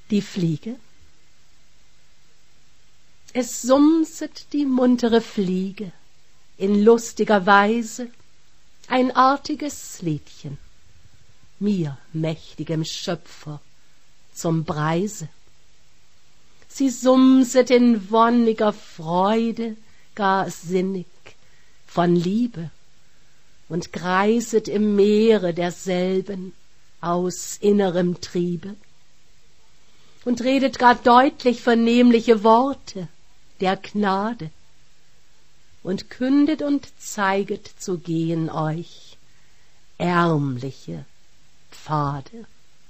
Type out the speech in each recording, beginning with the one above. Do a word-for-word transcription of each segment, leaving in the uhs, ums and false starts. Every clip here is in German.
Die Fliege? Es sumset die muntere Fliege in lustiger Weise ein artiges Liedchen, mir, mächtigem Schöpfer, zum Preise. Sie sumset in wonniger Freude, gar sinnig, von Liebe, und kreiset im Meere derselben aus innerem Triebe, und redet gar deutlich vernehmliche Worte der Gnade, und kündet und zeiget zu gehen euch ärmliche Pfade.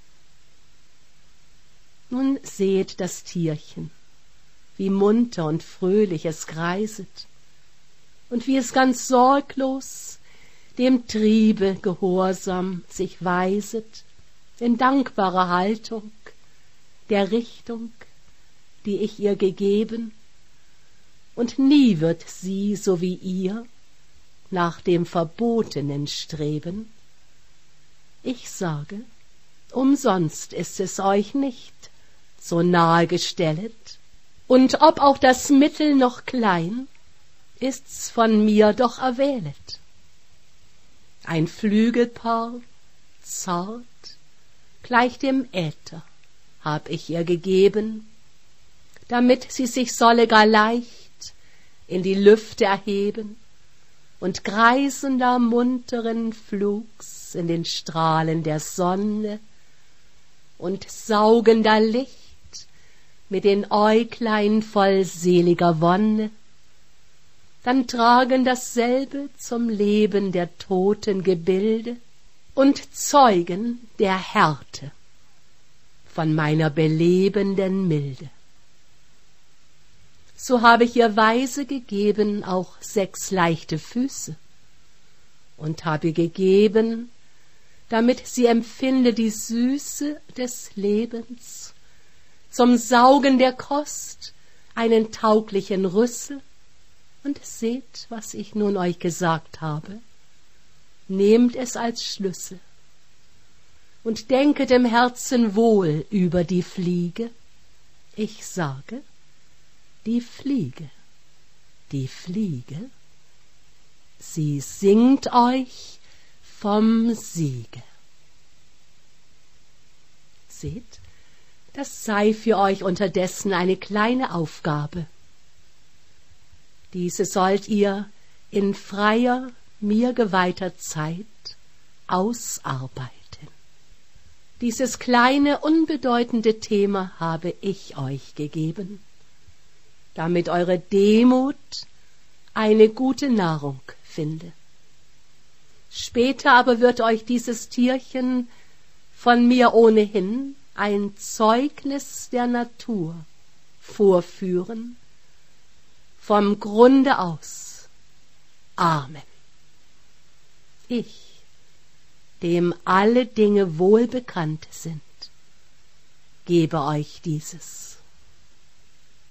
Nun seht das Tierchen, wie munter und fröhlich es kreiset, und wie es ganz sorglos dem Triebe gehorsam sich weiset, in dankbarer Haltung der Richtung, die ich ihr gegeben, und nie wird sie, so wie ihr, nach dem Verbotenen streben. Ich sage, umsonst ist es euch nicht so nahe gestellet, und ob auch das Mittel noch klein, ist's von mir doch erwählet. Ein Flügelpaar, zart, gleich dem Äther, hab ich ihr gegeben, damit sie sich solle gar leicht in die Lüfte erheben und kreisender munteren Flugs in den Strahlen der Sonne und saugender Licht mit den Äuglein voll seliger Wonne, dann tragen dasselbe zum Leben der toten Gebilde und zeugen der Härte von meiner belebenden Milde. So habe ich ihr weise gegeben auch sechs leichte Füße und habe ihr gegeben, damit sie empfinde die Süße des Lebens, zum Saugen der Kost einen tauglichen Rüssel. Und seht, was ich nun euch gesagt habe, nehmt es als Schlüssel und denket im Herzen wohl über die Fliege. Ich sage, die Fliege, die Fliege, sie singt euch vom Siege. Seht, das sei für euch unterdessen eine kleine Aufgabe. Diese sollt ihr in freier, mir geweihter Zeit ausarbeiten. Dieses kleine, unbedeutende Thema habe ich euch gegeben, damit eure Demut eine gute Nahrung finde. Später aber wird euch dieses Tierchen von mir ohnehin ein Zeugnis der Natur vorführen, vom Grunde aus. Amen. Ich, dem alle Dinge wohlbekannt sind, gebe euch dieses.